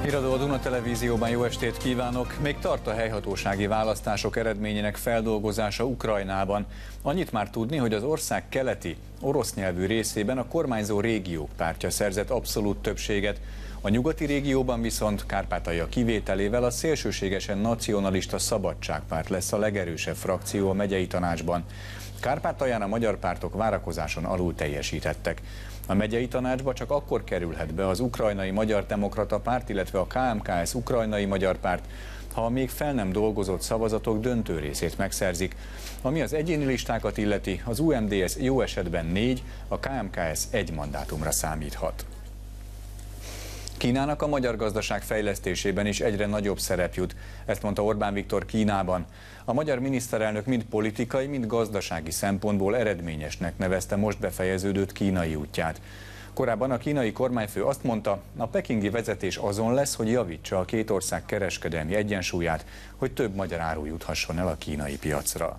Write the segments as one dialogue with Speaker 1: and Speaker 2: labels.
Speaker 1: Híradó a Duna Televízióban, jó estét kívánok! Még tart a helyhatósági választások eredményének feldolgozása Ukrajnában. Annyit már tudni, hogy az ország keleti, orosz nyelvű részében a kormányzó régiók pártja szerzett abszolút többséget. A nyugati régióban viszont Kárpátalja kivételével a szélsőségesen nacionalista Szabadságpárt lesz a legerősebb frakció a megyei tanácsban. Kárpátalján a magyar pártok várakozáson alul teljesítettek. A megyei tanácsba csak akkor kerülhet be az Ukrajnai Magyar Demokrata Párt, illetve a KMKS Ukrajnai Magyar Párt, ha a még fel nem dolgozott szavazatok döntő részét megszerzik. Ami az egyéni listákat illeti, az UMDS jó esetben 4, a KMKS 1 mandátumra számíthat. Kínának a magyar gazdaság fejlesztésében is egyre nagyobb szerep jut, ezt mondta Orbán Viktor Kínában. A magyar miniszterelnök mind politikai, mind gazdasági szempontból eredményesnek nevezte most befejeződött kínai útját. Korábban a kínai kormányfő azt mondta, a pekingi vezetés azon lesz, hogy javítsa a két ország kereskedelmi egyensúlyát, hogy több magyar áru juthasson el a kínai piacra.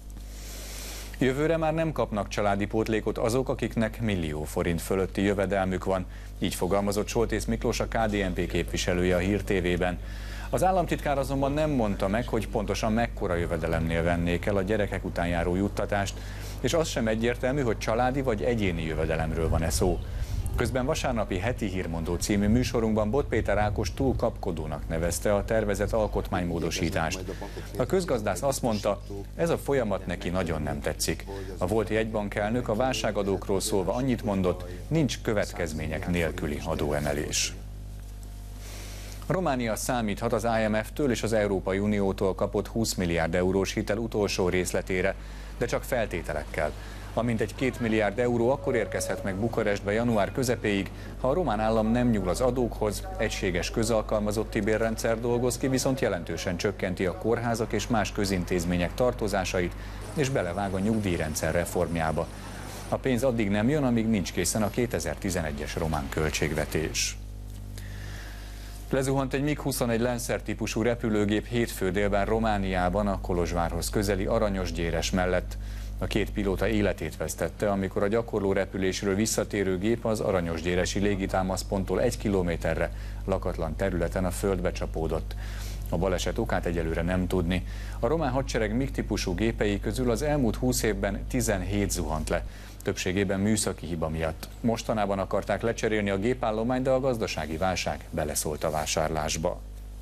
Speaker 1: Jövőre már nem kapnak családi pótlékot azok, akiknek millió forint fölötti jövedelmük van. Így fogalmazott Soltész Miklós, a KDNP képviselője a Hír TV-ben. Az államtitkár azonban nem mondta meg, hogy pontosan mekkora jövedelemnél vennék el a gyerekek után járó juttatást, és az sem egyértelmű, hogy családi vagy egyéni jövedelemről van-e szó. Közben vasárnapi Heti Hírmondó című műsorunkban Bot Péter Ákos túl kapkodónak nevezte a tervezett alkotmánymódosítást. A közgazdász azt mondta, ez a folyamat neki nagyon nem tetszik. A volt jegybankelnök a válságadókról szólva annyit mondott, nincs következmények nélküli adóemelés. Románia számíthat az IMF-től és az Európai Uniótól kapott 20 milliárd eurós hitel utolsó részletére, de csak feltételekkel. Amintegy 2 milliárd euró akkor érkezhet meg Bukarestbe január közepéig, ha a román állam nem nyúl az adókhoz, egységes közalkalmazotti bérrendszer dolgoz ki, viszont jelentősen csökkenti a kórházak és más közintézmények tartozásait, és belevág a nyugdíjrendszer reformjába. A pénz addig nem jön, amíg nincs készen a 2011-es román költségvetés. Lezuhant egy MiG-21 Lancer típusú repülőgép hétfő délben Romániában, a Kolozsvárhoz közeli Aranyosgyéres mellett. A két pilóta életét vesztette, amikor a gyakorló repülésről visszatérő gép az aranyosgyéresi légitámaszponttól 1 kilométerre lakatlan területen a földbe csapódott. A baleset okát egyelőre nem tudni. A román hadsereg MiG típusú gépei közül az elmúlt 20 évben 17 zuhant le, többségében műszaki hiba miatt. Mostanában akarták lecserélni a gépállományt, de a gazdasági válság beleszólt a vásárlásba.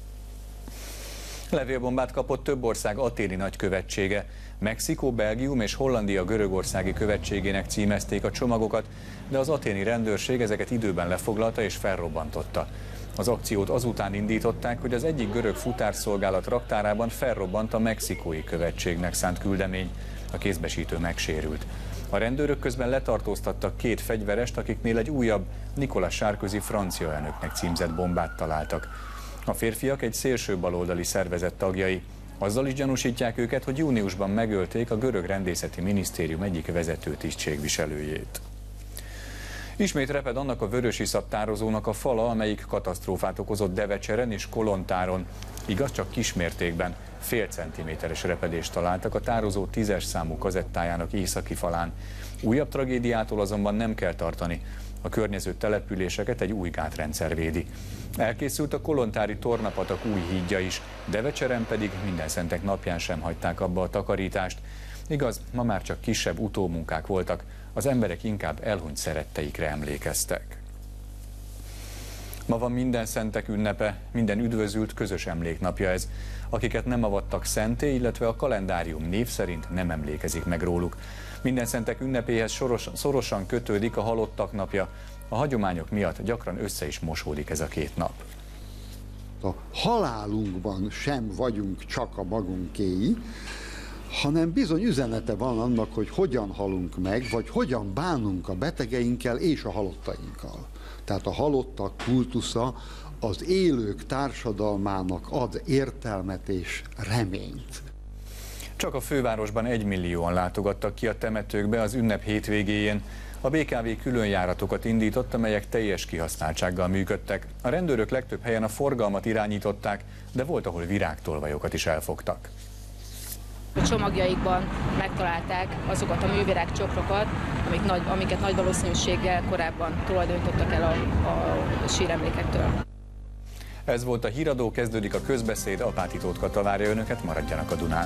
Speaker 1: Levélbombát kapott több ország athéni nagykövetsége. Mexikó, Belgium és Hollandia görögországi követségének címezték a csomagokat, de az athéni rendőrség ezeket időben lefoglalta és felrobbantotta. Az akciót azután indították, hogy az egyik görög futárszolgálat raktárában felrobbant a mexikói követségnek szánt küldemény. A kézbesítő megsérült. A rendőrök közben letartóztattak 2 fegyverest, akiknél egy újabb, Nicolas Sarkozy francia elnöknek címzett bombát találtak. A férfiak egy szélső baloldali szervezet tagjai. Azzal is gyanúsítják őket, hogy júniusban megölték a görög rendészeti minisztérium egyik vezető tisztségviselőjét. Ismét reped annak a vörösiszap tározónak a fala, amelyik katasztrófát okozott Devecseren és Kolontáron. Igaz, csak kismértékben, fél centiméteres repedést találtak a tározó 10-es számú kazettájának északi falán. Újabb tragédiától azonban nem kell tartani. A környező településeket egy új gátrendszer védi. Elkészült a kolontári Tornapatak új hídja is, Devecseren pedig Mindenszentek napján sem hagyták abba a takarítást. Igaz, ma már csak kisebb utómunkák voltak, az emberek inkább elhunyt szeretteikre emlékeztek. Ma van Mindenszentek ünnepe, minden üdvözült közös emléknapja ez. Akiket nem avattak szenté, illetve a kalendárium név szerint nem emlékezik meg róluk. Mindenszentek ünnepéhez szorosan kötődik a halottak napja. A hagyományok miatt gyakran össze is mosódik ez a két nap.
Speaker 2: A halálunkban sem vagyunk csak a magunkéi, hanem bizony üzenete van annak, hogy hogyan halunk meg, vagy hogyan bánunk a betegeinkkel és a halottainkkal. Tehát a halottak kultusza az élők társadalmának ad értelmet és reményt.
Speaker 1: Csak a fővárosban 1 millióan látogattak ki a temetőkbe az ünnep hétvégéjén. A BKV különjáratokat indított, amelyek teljes kihasználtsággal működtek. A rendőrök legtöbb helyen a forgalmat irányították, de volt, ahol virágtolvajokat is elfogtak.
Speaker 3: A csomagjaikban megtalálták azokat a művirágcsoprokat, amiket nagy valószínűséggel korábban tulajdonítottak el a síremlékektől.
Speaker 1: Ez volt a Híradó, kezdődik a közbeszéd, Apáti Tóth várja önöket, maradjanak a Dunán.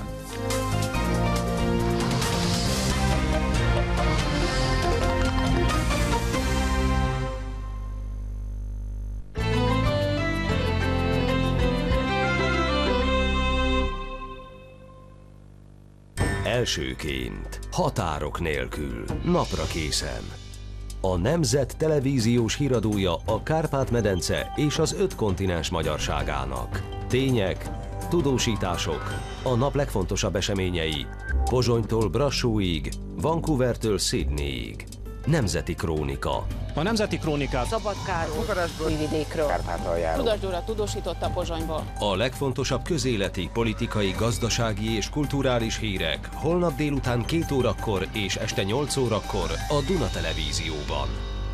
Speaker 4: Elsőként, határok nélkül, napra készen. A Nemzet televíziós híradója a Kárpát-medence és az 5 kontinens magyarságának. Tények, tudósítások, a nap legfontosabb eseményei, Pozsonytól Brassóig, Vancouvertől Sydneyig. Nemzeti Krónika.
Speaker 5: A Nemzeti Krónikát
Speaker 6: Szabadkáról, Újvidékről,
Speaker 7: Tudas Gyula tudósította Pozsonyból.
Speaker 4: A legfontosabb közéleti, politikai, gazdasági és kulturális hírek holnap délután 2 órakor és este 8 órakor a Duna Televízióban.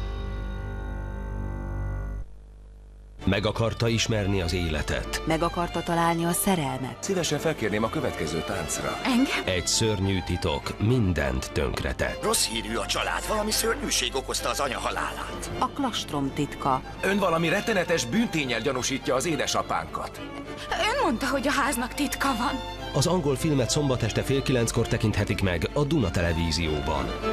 Speaker 4: Meg akarta ismerni az életet.
Speaker 6: meg akarta találni a szerelmet.
Speaker 8: Szívesen felkérném a következő táncra.
Speaker 6: Engem?
Speaker 4: Egy szörnyű titok mindent tönkretett.
Speaker 9: Rossz hírű a család, valami szörnyűség okozta az anya halálát.
Speaker 6: A klastrom titka.
Speaker 8: Ön valami rettenetes bűnténnyel gyanúsítja az édesapánkat.
Speaker 10: Ön mondta, hogy a háznak titka van.
Speaker 4: Az angol filmet szombat este fél 9-kor tekinthetik meg a Duna Televízióban.